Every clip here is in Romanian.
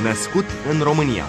Născut în România.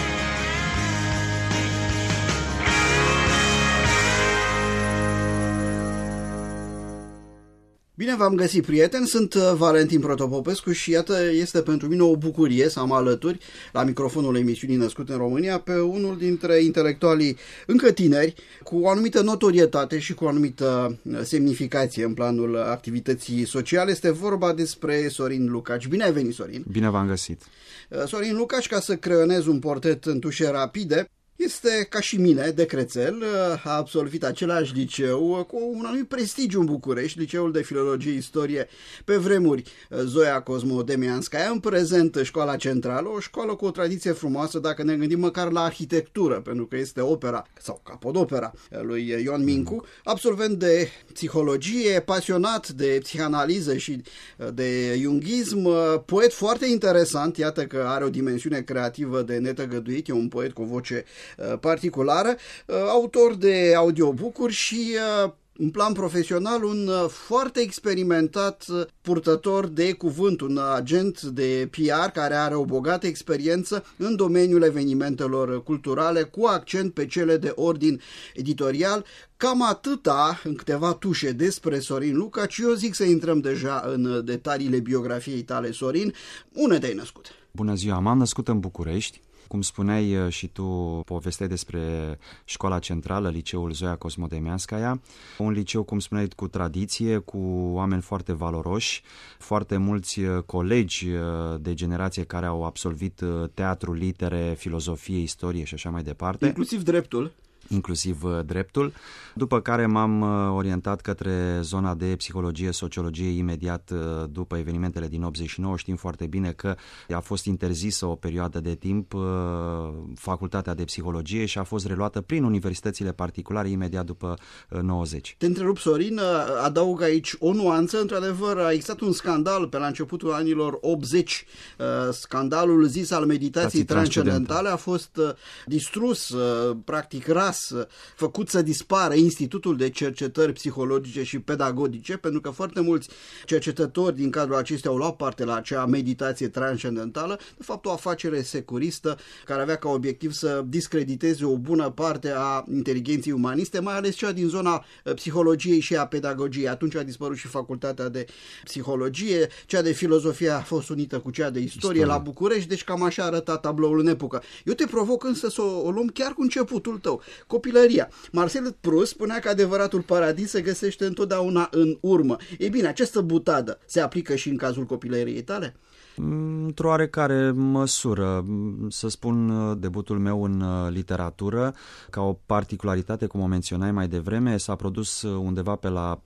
Bine v-am găsit, prieteni, sunt Valentin Protopopescu și iată, este pentru mine o bucurie să am alături la microfonul emisiunii Născut în România pe unul dintre intelectualii încă tineri, cu o anumită notorietate și cu o anumită semnificație în planul activității sociale. Este vorba despre Sorin Lucaci. Bine ai venit, Sorin! Bine v-am găsit! Sorin Lucaci, ca să creionez un portret în tușe rapide, este ca și mine, de Crețel, a absolvit același liceu cu un anumit prestigiu în București, Liceul de Filologie Istorie, pe vremuri Zoia Cosmo-Demianskaya, în prezent Școala Centrală, o școală cu o tradiție frumoasă, dacă ne gândim măcar la arhitectură, pentru că este opera sau capodopera lui Ion Mincu, absolvent de psihologie, pasionat de psihanaliză și de junghism, poet foarte interesant, iată că are o dimensiune creativă de netăgăduit, e un poet cu o voce particulară, autor de audiobook-uri și în plan profesional un foarte experimentat purtător de cuvânt, un agent de PR care are o bogată experiență în domeniul evenimentelor culturale, cu accent pe cele de ordin editorial. Cam atâta, în câteva tușe, despre Sorin Lucaci. Eu zic să intrăm deja în detaliile biografiei tale, Sorin. Unde te-ai născut? Bună ziua, m-am născut în București. Cum spuneai și tu, povesteai despre Școala Centrală, Liceul Zoia Cosmo-Demianskaya, un liceu, cum spuneai, cu tradiție, cu oameni foarte valoroși, foarte mulți colegi de generație care au absolvit teatru, litere, filozofie, istorie și așa mai departe. Inclusiv dreptul, după care m-am orientat către zona de psihologie, sociologie imediat după evenimentele din 89. Știm foarte bine că a fost interzisă o perioadă de timp facultatea de psihologie și a fost reluată prin universitățile particulare imediat după 90. Te întrerup, Sorin, adaug aici o nuanță. Într-adevăr, a existat un scandal pe la începutul anilor 80, scandalul zis al meditației transcendentale, a fost distrus, practic ras, făcut să dispară Institutul de Cercetări Psihologice și Pedagogice, pentru că foarte mulți cercetători din cadrul acestea au luat parte la acea meditație transcendentală, de fapt o afacere securistă care avea ca obiectiv să discrediteze o bună parte a inteligenței umaniste, mai ales cea din zona psihologiei și a pedagogiei. Atunci a dispărut și facultatea de psihologie, cea de filozofie a fost unită cu cea de istorie la București, deci cam așa arăta tabloul în epocă. Eu te provoc însă să o luăm chiar cu începutul tău. Copilăria. Marcel Proust spunea că adevăratul paradis se găsește întotdeauna în urmă. Ei bine, această butadă se aplică și în cazul copilăriei tale? Într-o oarecare măsură. Să spun, debutul meu în literatură, ca o particularitate, cum o menționai mai devreme, s-a produs undeva pe la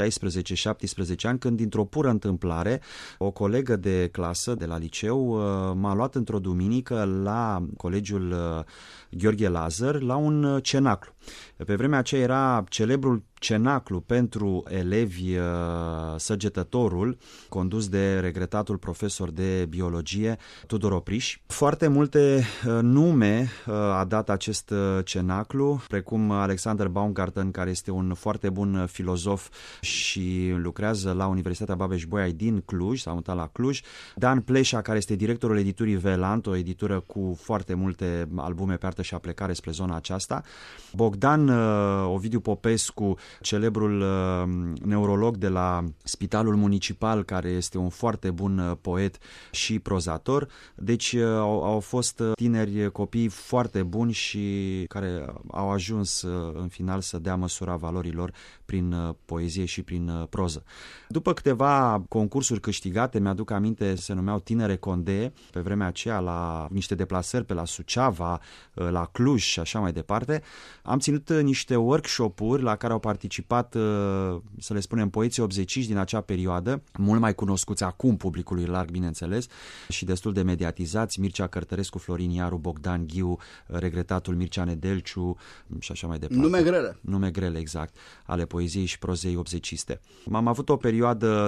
16-17 ani, când, dintr-o pură întâmplare, o colegă de clasă de la liceu m-a luat într-o duminică la Colegiul Gheorghe Lazar la un cenaclu. Pe vremea aceea era celebrul cenaclu pentru elevi Săgetătorul, condus de regretatul profesor de biologie Tudor Opriș. Foarte multe nume a dat acest cenaclu, precum Alexander Baumgarten, care este un foarte bun filozof și lucrează la Universitatea Babeș-Bolyai din Cluj, s-a mutat la Cluj, Dan Pleșa, care este directorul editurii Velant, o editură cu foarte multe albume pe artă și aplecare spre zona aceasta, Bogdan Ovidiu Popescu, celebrul neurolog de la Spitalul Municipal, care este un foarte bun poet și prozator. Deci au fost tineri, copii foarte buni și care au ajuns în final să dea măsura valorilor prin poezie și prin proză. După câteva concursuri câștigate, mi-aduc aminte, se numeau Tinere Condee, pe vremea aceea la niște deplasări pe la Suceava, la Cluj și așa mai departe, am ținut niște workshop-uri la care au participat, să le spunem, poeții 80 din acea perioadă, mult mai cunoscuți acum publicului larg, bineînțeles, și destul de mediatizați: Mircea Cărtărescu, Florin Iaru, Bogdan Ghiu, regretatul Mircea Nedelciu și așa mai departe. Nume grele, exact, ale poeziei și prozei obzeciste. Am avut o perioadă de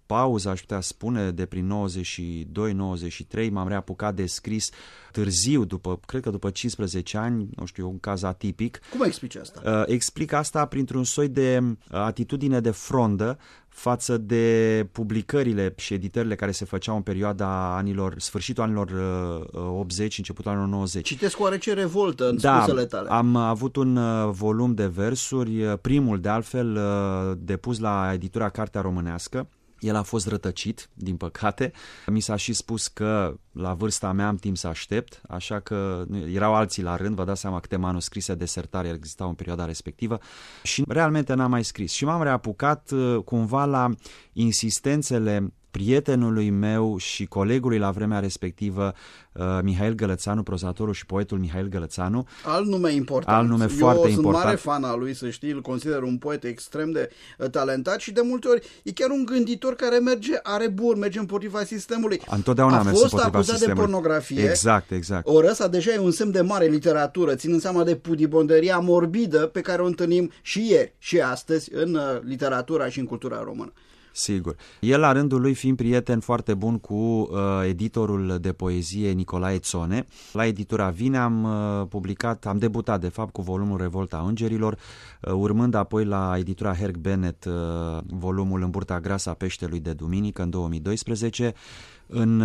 pauză, aș putea spune, de prin 92-93, m-am reapucat de scris târziu, cred că după 15 ani, nu știu, un caz atipic. Cum explici asta? Explic asta printr-un soi de atitudine de frondă față de publicările și editările care se făceau în perioada sfârșitul anilor 80, începutul anilor 90. Citesc oarece revoltă în spusele tale. Am avut un volum de versuri, primul de altfel depus la editura Cartea Românească. El a fost rătăcit, din păcate. Mi s-a și spus că la vârsta mea am timp să aștept, așa că erau alții la rând, vă dați seama câte manuscrise de sertare existau în perioada respectivă și realmente n-am mai scris. Și m-am reapucat cumva la insistențele prietenului meu și colegului la vremea respectivă, Mihail Gălățanu, prozatorul și poetul Mihail Gălățanu. Alt nume important. Alt nume foarte important. Eu sunt mare fan al lui, să știi, îl consider un poet extrem de talentat și de multe ori e chiar un gânditor care merge împotriva sistemului. Întotdeauna a mers împotriva sistemului. A fost acuzat de pornografie. Exact. Ori ăsta deja e un semn de mare literatură, ținând seama de pudibonderia morbidă pe care o întâlnim și ieri și astăzi în literatura și în cultura română. Sigur. El, la rândul lui, fiind prieten foarte bun cu editorul de poezie Nicolae Țone, la editura Vine am debutat, de fapt, cu volumul Revolta Îngerilor, urmând apoi la editura Herc Bennett volumul În burta grasă a peștelui de duminică, în 2012, în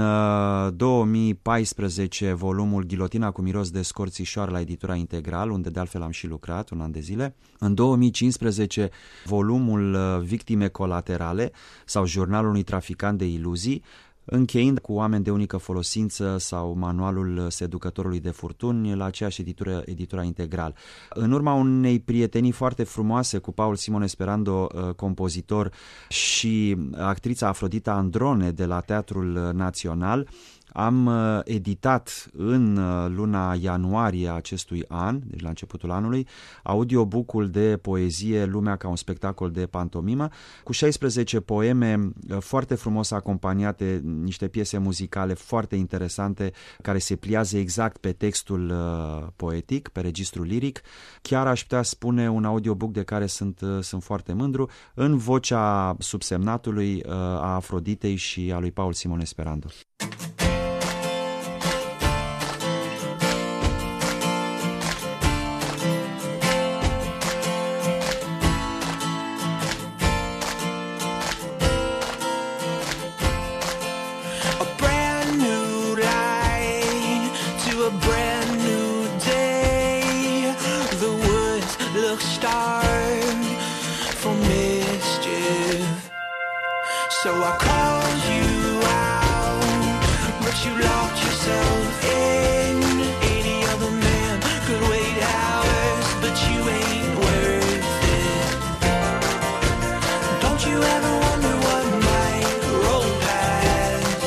2014 volumul Ghilotina cu miros de scorțișoară la editura Integral, unde de altfel am și lucrat un an de zile. În 2015 volumul Victime colaterale sau Jurnalul unui traficant de iluzii, încheind cu Oameni de unică folosință sau Manualul seducătorului de furtuni la aceeași editura Integral. În urma unei prietenii foarte frumoase cu Paul Simon Esperando, compozitor, și actrița Afrodita Androne de la Teatrul Național, am editat în luna ianuarie acestui an, deci la începutul anului, audiobook-ul de poezie Lumea ca un spectacol de pantomimă, cu 16 poeme foarte frumos acompaniate, niște piese muzicale foarte interesante care se pliază exact pe textul poetic, pe registrul liric. Chiar aș putea spune un audiobook de care sunt foarte mândru, în vocea subsemnatului, a Afroditei și a lui Paul Simon Esperando. So I called you out, but you locked yourself in. Any other man could wait hours, but you ain't worth it. Don't you ever wonder what might roll past?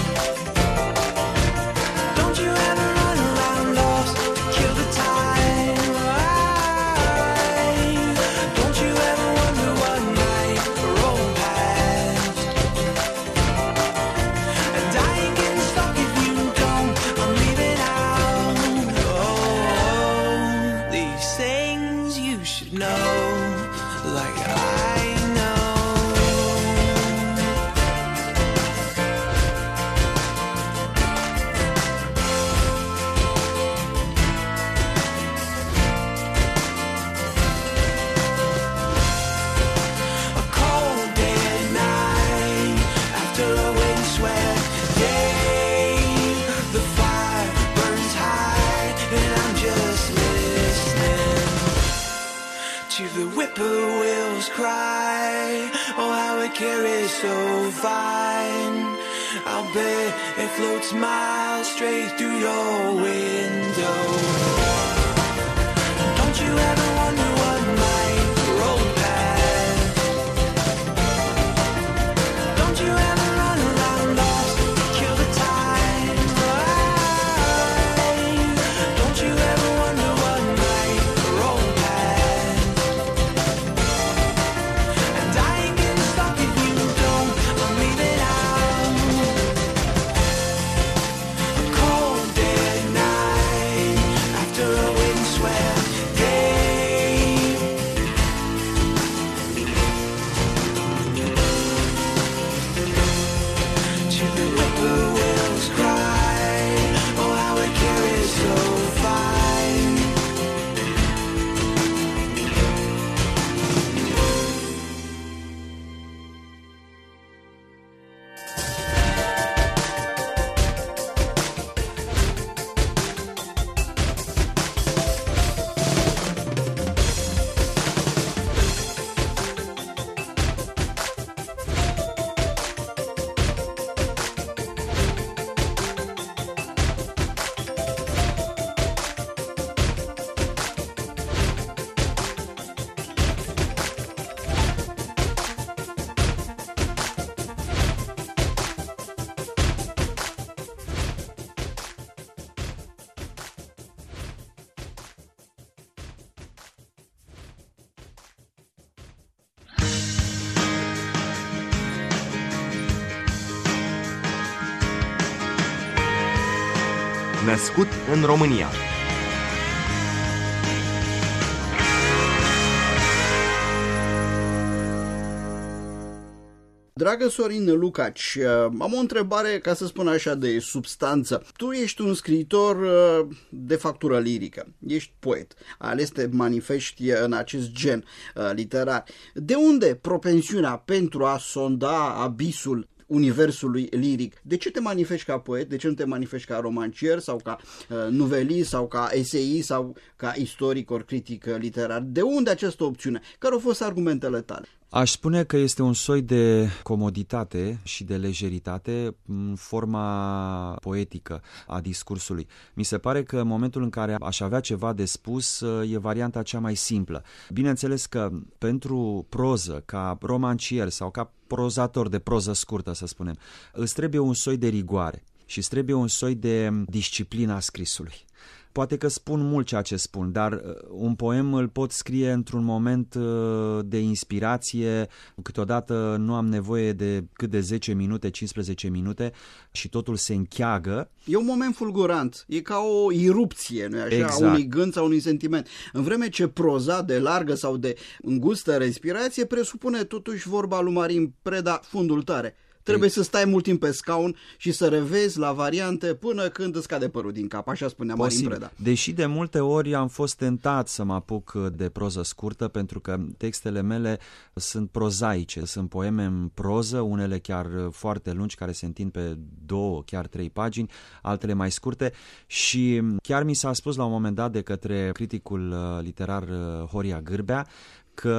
Don't you ever run around lost to kill the time? Don't you ever wonder what might roll past? Whippoorwills cry, oh how it carries so fine. I'll bet it floats miles straight through your window. Don't you ever wonder what might roll past? Don't you ever run around lost to kill the time? Don't you ever wonder what might roll past? After Născut în România. Dragă Sorin Lucaci, am o întrebare, ca să spun așa, de substanță. Tu ești un scriitor de factură lirică, ești poet, ales te manifesti în acest gen literar. De unde propensiunea pentru a sonda abisul universului liric? De ce te manifesti ca poet? De ce nu te manifesti ca romancier sau ca nuvelist sau ca eseist sau ca istoric ori critic literar? De unde această opțiune? Care au fost argumentele tale? Aș spune că este un soi de comoditate și de lejeritate în forma poetică a discursului. Mi se pare că în momentul în care aș avea ceva de spus, e varianta cea mai simplă. Bineînțeles că pentru proză, ca romancier sau ca prozator de proză scurtă, să spunem, îți trebuie un soi de rigoare și îți trebuie un soi de disciplină a scrisului. Poate că spun mult ceea ce spun, dar un poem îl pot scrie într-un moment de inspirație, câteodată nu am nevoie de cât de 10 minute, 15 minute și totul se încheagă. E un moment fulgurant, e ca o irupție, nu-i așa, exact, a unui gând sau unui sentiment. În vreme ce proza de largă sau de îngustă respirație presupune totuși, vorba lui Marin Preda, fundul tare. Trebuie să stai mult timp pe scaun și să revezi la variante până când îți cade părul din cap, așa spunea Marin Preda. Deși de multe ori am fost tentat să mă apuc de proză scurtă, pentru că textele mele sunt prozaice, sunt poeme în proză, unele chiar foarte lungi, care se întind pe 2, chiar 3 pagini, altele mai scurte, și chiar mi s-a spus la un moment dat de către criticul literar Horia Gârbea că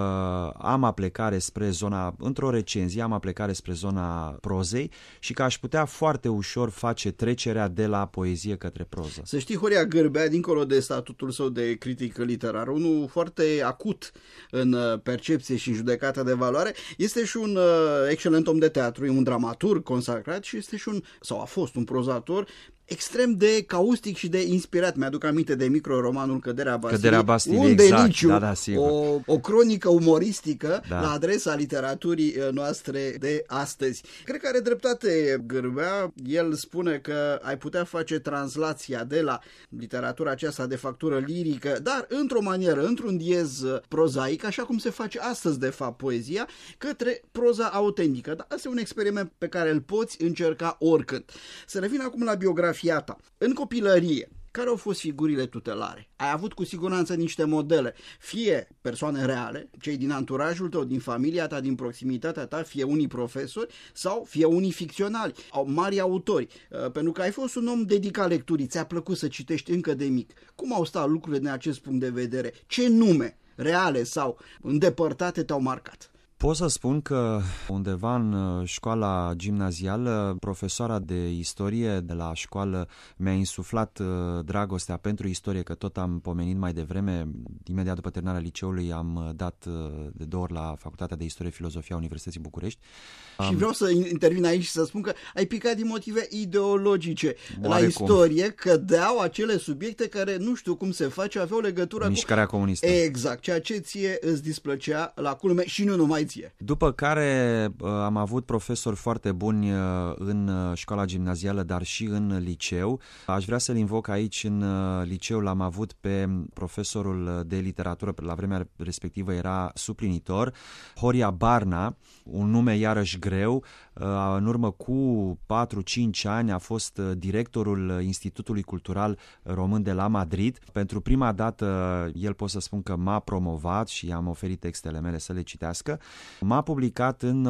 am aplecare spre zona, într-o recenzie, am aplecare spre zona prozei și că aș putea foarte ușor face trecerea de la poezie către proză. Să știi, Horia Gârbea, dincolo de statutul său de critic literar, unul foarte acut în percepție și în judecată de valoare, este și un excelent om de teatru, e un dramaturg consacrat și este și sau a fost un prozator extrem de caustic și de inspirat. Mi-aduc aminte de microromanul Căderea Bastilei, un exact, deliciu, sigur. O cronică umoristică da, la adresa literaturii noastre de astăzi. Cred că are dreptate Gârbea. El spune că ai putea face translația de la literatura aceasta de factură lirică, dar într-o manieră, într-un diez prozaic, așa cum se face astăzi de fapt poezia, către proza autentică. Dar asta e un experiment pe care îl poți încerca oricând. Să revin acum la biografia ta. În copilărie, care au fost figurile tutelare? Ai avut cu siguranță niște modele, fie persoane reale, cei din anturajul tău, din familia ta, din proximitatea ta, fie unii profesori sau fie unii ficționali, mari autori, pentru că ai fost un om dedicat lecturii, ți-a plăcut să citești încă de mic. Cum au stat lucrurile din acest punct de vedere? Ce nume reale sau îndepărtate te-au marcat? Pot să spun că undeva în școala gimnazială, profesoara de istorie de la școală mi-a insuflat dragostea pentru istorie, că tot am pomenit mai devreme. Imediat după terminarea liceului am dat de 2 ori la Facultatea de Istorie Filozofia Universității București. Și vreau să intervin aici și să spun că ai picat din motive ideologice. La istorie cădeau acele subiecte care, nu știu cum se face, aveau legătură mișcarea comunistă. Exact, ceea ce ție îți displăcea la culme și nu numai ție. După care am avut profesori foarte buni în școala gimnazială, dar și în liceu. Aș vrea să-l invoc aici. În liceu l-am avut pe profesorul de literatură, la vremea respectivă era suplinitor, Horia Barna, un nume iarăși greu. În urmă cu 4-5 ani a fost directorul Institutului Cultural Român de la Madrid. Pentru prima dată el, pot să spun că m-a promovat și i-am oferit textele mele să le citească. M-a publicat în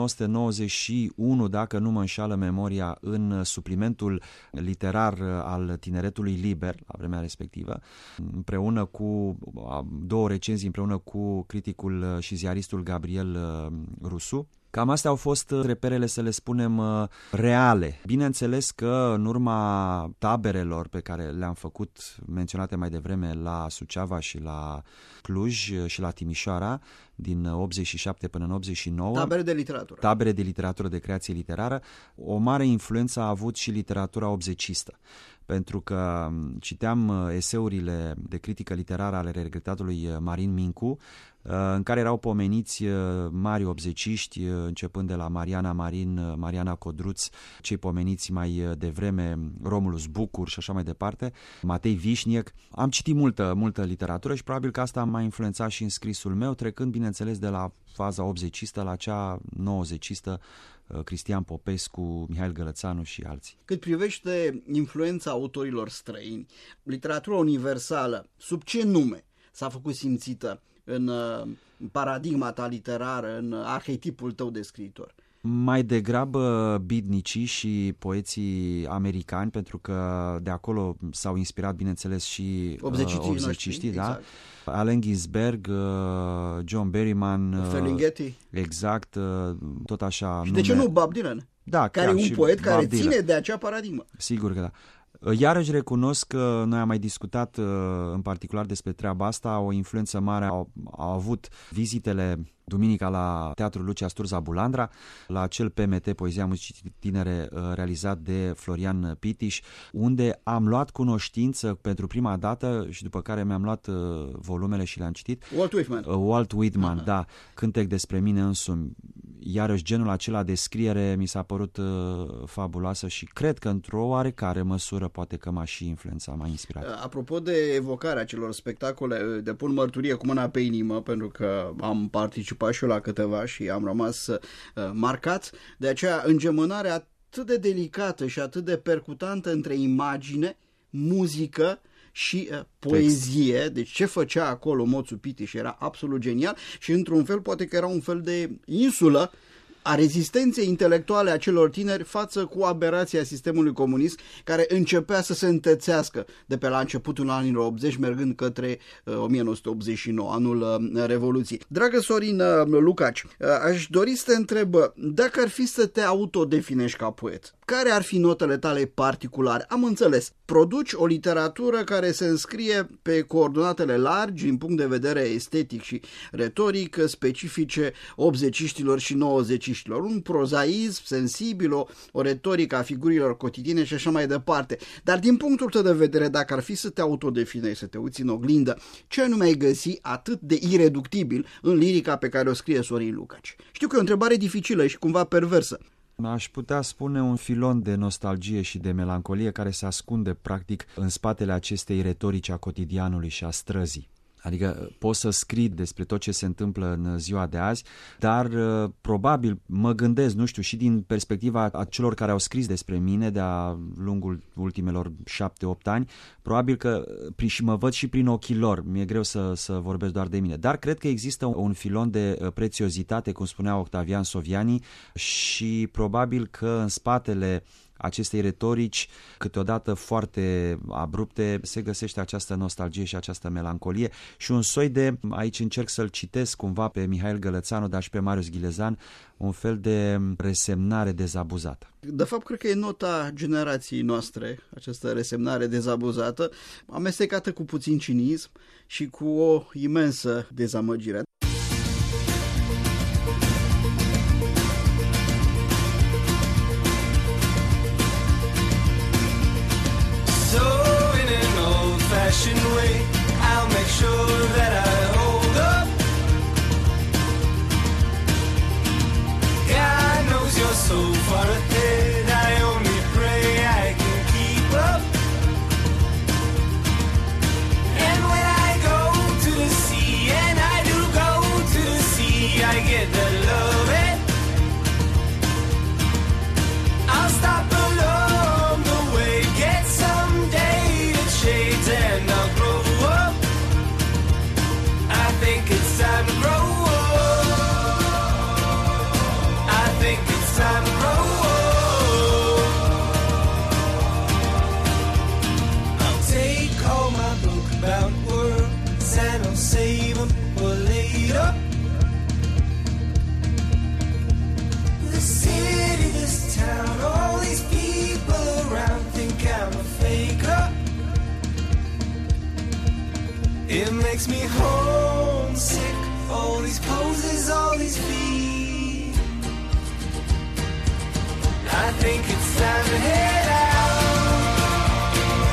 1991, dacă nu mă înșală memoria, în suplimentul literar al Tineretului Liber, la vremea respectivă, împreună cu 2 recenzii, împreună cu criticul și ziaristul Gabriel Rusu. Cam astea au fost reperele, să le spunem, reale. Bineînțeles că în urma taberelor pe care le-am făcut, menționate mai devreme, la Suceava și la Cluj și la Timișoara, din 87 până în 89. Tabere de literatură. Tabere de literatură, de creație literară. O mare influență a avut și literatura obzecistă. pentru că citeam eseurile de critică literară ale regretatului Marin Mincu, în care erau pomeniți mari obzeciști, începând de la Mariana Marin, Mariana Codruț, cei pomeniți mai devreme, Romulus Bucur și așa mai departe, Matei Vișniec. Am citit multă literatură și probabil că asta m-a influențat și în scrisul meu, trecând, bineînțeles, de la faza 80-istă la cea 90-istă, Cristian Popescu, Mihail Gălățanu și alții. Cât privește influența autorilor străini, literatura universală, sub ce nume s-a făcut simțită în paradigma ta literară, în arhetipul tău de scriitor? Mai degrabă beatnicii și poeții americani, pentru că de acolo s-au inspirat, bineînțeles, și obzeciștii, da? Exact. Allen Ginsberg, John Berryman, Ferlinghetti. Exact, tot așa. Și de ce nu Bob Dylan? Da, care e un poet care Dylan ține de acea paradigmă. Sigur că da. Iarăși recunosc că noi am mai discutat în particular despre treaba asta, o influență mare au avut vizitele duminica la Teatrul Lucia Sturza Bulandra, la acel PMT, Poezia Muzicii Tinere, realizat de Florian Pitiș, unde am luat cunoștință pentru prima dată și după care mi-am luat volumele și le-am citit. Walt Whitman, da, Cântec despre mine însumi. Iarăși genul acela de scriere mi s-a părut fabuloasă și cred că într-o oarecare măsură poate că m-a și influențat, m-a inspirat. Apropo de evocarea celor spectacole, depun mărturie cu mâna pe inimă, pentru că am participat și eu la câteva și am rămas marcat de aceea îngemânare atât de delicată și atât de percutantă între imagine, muzică și poezie. Text. Deci ce făcea acolo Moțu Pitiș era absolut genial și într-un fel poate că era un fel de insulă a rezistenței intelectuale a celor tineri față cu aberația sistemului comunist care începea să se întețească de pe la începutul anilor 80 mergând către 1989, anul Revoluției. Dragă Sorin Lucaci, aș dori să te întreb, dacă ar fi să te autodefinești ca poet, care ar fi notele tale particulare? Am înțeles, produci o literatură care se înscrie pe coordonatele largi din punct de vedere estetic și retoric specifice 80-iștilor și 90-iștilor. Un prozaism sensibil, o retorică a figurilor cotidiene și așa mai departe. Dar din punctul tău de vedere, dacă ar fi să te autodefinești, să te uiți în oglindă, ce anume ai găsi atât de ireductibil în lirica pe care o scrie Sorin Lucaci? Știu că e o întrebare dificilă și cumva perversă. Aș putea spune un filon de nostalgie și de melancolie care se ascunde practic în spatele acestei retorici a cotidianului și a străzii. Adică poți să scrii despre tot ce se întâmplă în ziua de azi, dar probabil mă gândesc, nu știu, și din perspectiva a celor care au scris despre mine de-a lungul ultimelor 7-8 ani, probabil că și mă văd și prin ochii lor, mi-e greu să vorbesc doar de mine, dar cred că există un filon de prețiozitate, cum spunea Octavian Soviani, și probabil că în spatele acestei retorici, câteodată foarte abrupte, se găsește această nostalgie și această melancolie și un soi de, aici încerc să-l citesc cumva pe Mihail Gălățanu, dar și pe Marius Ghilezan, un fel de resemnare dezabuzată. De fapt, cred că e nota generației noastre, această resemnare dezabuzată, amestecată cu puțin cinism și cu o imensă dezamăgire. Way, I'll make sure that I hold up. God knows you're so far ahead, I only pray I can keep up. And when I go to the sea, and I do go to the sea, I get that love it. I'll stop along the way, get some dated shades and I'll grow up. I think it's time to grow up. I think it's time to grow up. I'll take all my book about words and I'll save them for later. The city, this town, all these people around think I'm a faker. It makes me homesick, all these poses, all these feet. I think it's time to head out.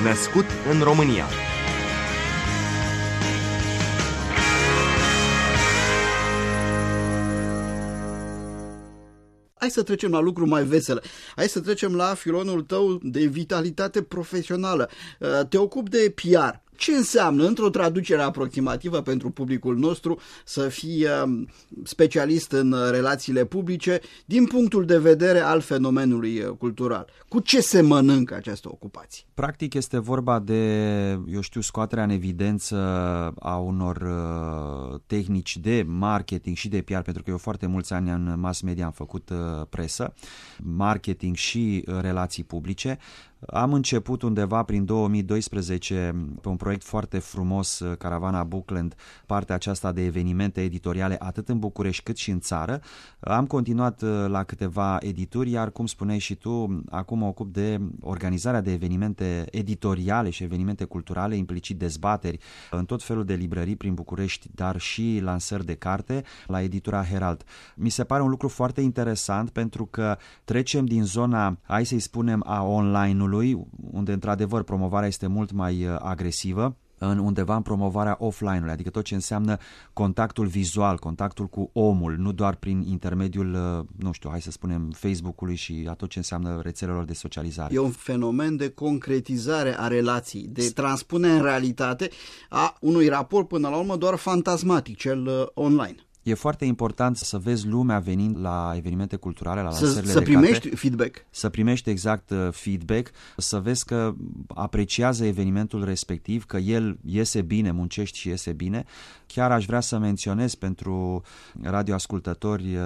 Născut în România. Hai să trecem la lucruri mai vesele. Hai să trecem la filonul tău de vitalitate profesională. Te ocupi de PR. Ce înseamnă, într-o traducere aproximativă pentru publicul nostru, să fii specialist în relațiile publice din punctul de vedere al fenomenului cultural? Cu ce se mănâncă această ocupație? Practic este vorba de, scoaterea în evidență a unor tehnici de marketing și de PR, pentru că eu foarte mulți ani în mass media am făcut presă, marketing și relații publice. Am început undeva prin 2012 pe un proiect foarte frumos, Caravana Bookland, partea aceasta de evenimente editoriale atât în București cât și în țară. Am continuat la câteva edituri, iar cum spuneai și tu, acum mă ocup de organizarea de evenimente editoriale și evenimente culturale, implicit dezbateri în tot felul de librării prin București, dar și lansări de carte la editura Herald. Mi se pare un lucru foarte interesant pentru că trecem din zona, hai să-i spunem, a online-ului, unde într-adevăr promovarea este mult mai agresivă, undeva în promovarea offline-ului, adică tot ce înseamnă contactul vizual, contactul cu omul, nu doar prin intermediul, hai să spunem, Facebook-ului și a tot ce înseamnă rețelelor de socializare. E un fenomen de concretizare a relației, de transpune în realitate a unui raport până la urmă doar fantasmatic, cel online. E foarte important să vezi lumea venind la evenimente culturale, la lansările de să carte. primești feedback. Să primești exact feedback, să vezi că apreciază evenimentul respectiv, că el iese bine, muncești și iese bine. Chiar aș vrea să menționez pentru radioascultători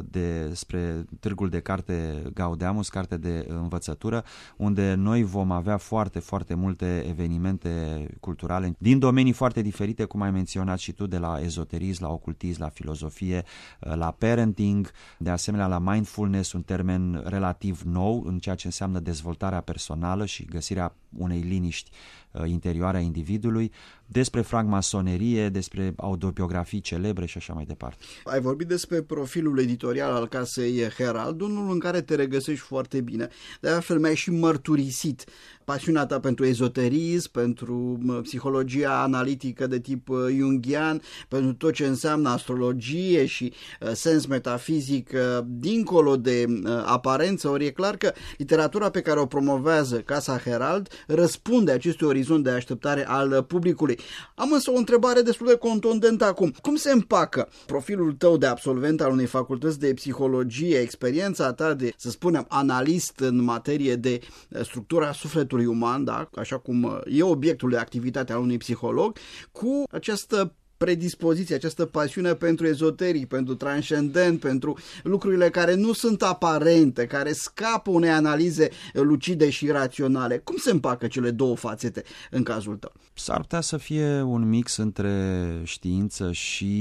despre Târgul de Carte Gaudeamus, carte de învățătură, unde noi vom avea foarte, foarte multe evenimente culturale din domenii foarte diferite, cum ai menționat și tu, de la ezoterism, la ocultism, la filozofie, la parenting, de asemenea la mindfulness, un termen relativ nou în ceea ce înseamnă dezvoltarea personală și găsirea unei liniști interioare a individului, despre francmasonerie, despre autobiografii celebre și așa mai departe. Ai vorbit despre profilul editorial al casei Herald, unul în care te regăsești foarte bine. De altfel mi-ai și mărturisit pasiunea ta pentru ezoterism, pentru psihologia analitică de tip jungian, pentru tot ce înseamnă astrologie și sens metafizic dincolo de aparență. Ori e clar că literatura pe care o promovează casa Herald răspunde acestui orizont de așteptare al publicului. Am însă o întrebare destul de contundentă acum. Cum se împacă profilul tău de absolvent al unei facultăți de psihologie, experiența ta de, să spunem, analist în materie de structura sufletului uman, da? Așa cum e obiectul de activitate al unui psiholog, cu această predispoziție, această pasiune pentru ezoteric, pentru transcendent, pentru lucrurile care nu sunt aparente, care scapă unei analize lucide și raționale. Cum se împacă cele două fațete în cazul tău? S-ar putea să fie un mix între știință și,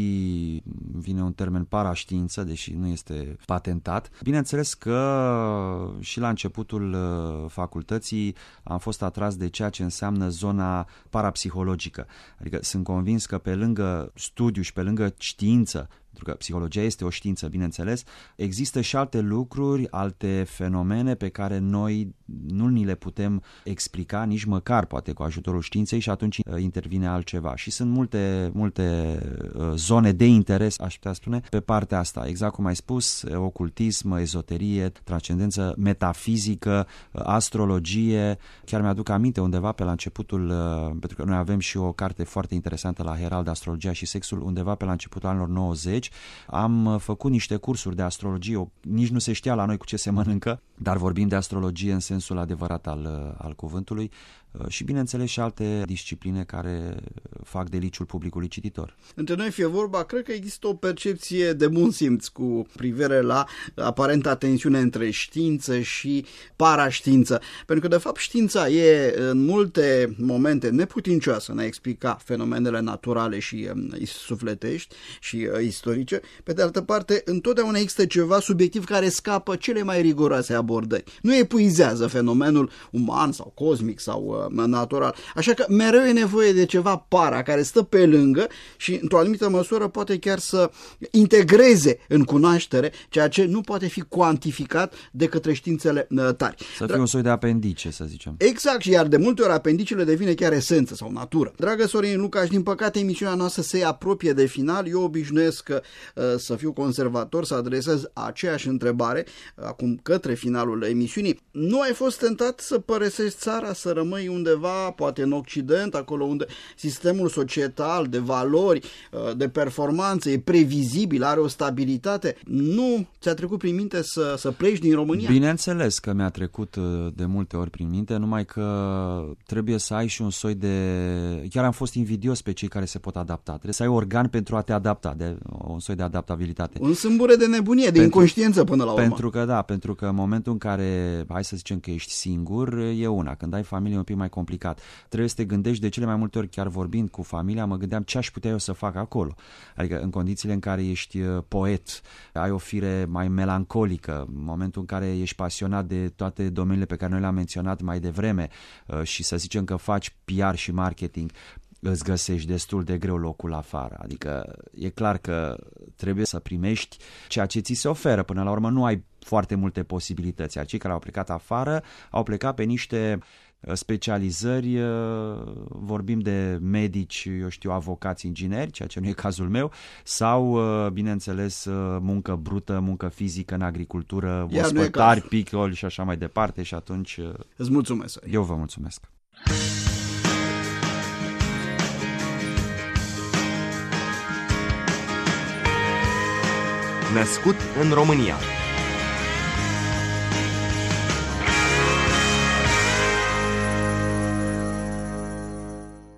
vine un termen, paraștiință, deși nu este patentat. Bineînțeles că și la începutul facultății am fost atras de ceea ce înseamnă zona parapsihologică. Adică sunt convins că pe lângă studiu și pe lângă știință, pentru că psihologia este o știință, bineînțeles, există și alte lucruri, alte fenomene pe care noi nu ni le putem explica, nici măcar poate cu ajutorul științei, și atunci intervine altceva. Și sunt multe zone de interes, aș putea spune, pe partea asta. Exact cum ai spus, ocultism, ezoterie, transcendență metafizică, astrologie. Chiar mi-aduc aminte undeva pe la începutul, pentru că noi avem și o carte foarte interesantă la Herald, Astrologia și Sexul, undeva pe la începutul anilor 90, am făcut niște cursuri de astrologie, nici nu se știa la noi cu ce se mănâncă, dar vorbim de astrologie în sensul adevărat al cuvântului și, bineînțeles, și alte discipline care fac deliciul publicului cititor. Între noi fie vorba, cred că există o percepție de bun simț cu privire la aparenta tensiune între știință și paraștiință, pentru că, de fapt, știința e în multe momente neputincioasă în a explica fenomenele naturale și sufletești și istorice. Pe de altă parte, întotdeauna există ceva subiectiv care scapă cele mai riguroase abordări. abordări. Nu epuizează fenomenul uman sau cosmic sau natural. Așa că mereu e nevoie de ceva para care stă pe lângă și într-o anumită măsură poate chiar să integreze în cunoaștere ceea ce nu poate fi cuantificat de către științele tari. Să fie un soi de apendice, să zicem. Exact, și iar de multe ori apendicele devine chiar esență sau natură. Dragă Sorin Lucaș, din păcate emisiunea noastră se apropie de final. Eu obișnuiesc să fiu conservator, să adresez aceeași întrebare acum către finalul emisiunii. Nu ai fost tentat să părăsești țara, să rămâi undeva, poate în Occident, acolo unde sistemul societal de valori, de performanță e previzibil, are o stabilitate? Nu ți-a trecut prin minte să pleci din România? Bineînțeles că mi-a trecut de multe ori prin minte, numai că trebuie să ai și un soi de... Chiar am fost invidios pe cei care se pot adapta. Trebuie să ai organ pentru a te adapta, un soi de adaptabilitate. Un sâmbure de nebunie, de inconștiență până la urmă. Pentru că în momentul în care, hai să zicem că ești singur, e una. Când ai familie e un pic mai complicat. Trebuie să te gândești, de cele mai multe ori, chiar vorbind cu familia, mă gândeam ce aș putea eu să fac acolo. Adică în condițiile în care ești poet, ai o fire mai melancolică, în momentul în care ești pasionat de toate domeniile pe care noi le-am menționat mai devreme și să zicem că faci PR și marketing, îți găsești destul de greu locul afară. Adică e clar că trebuie să primești ceea ce ți se oferă. Până la urmă nu ai foarte multe posibilități. Cei care au plecat afară au plecat pe niște specializări, vorbim de medici, eu știu, avocați, ingineri, ceea ce nu e cazul meu, sau, bineînțeles, muncă brută, muncă fizică în agricultură, ospătari, picoli și așa mai departe și atunci... Îți mulțumesc. Eu vă mulțumesc. Născut în România.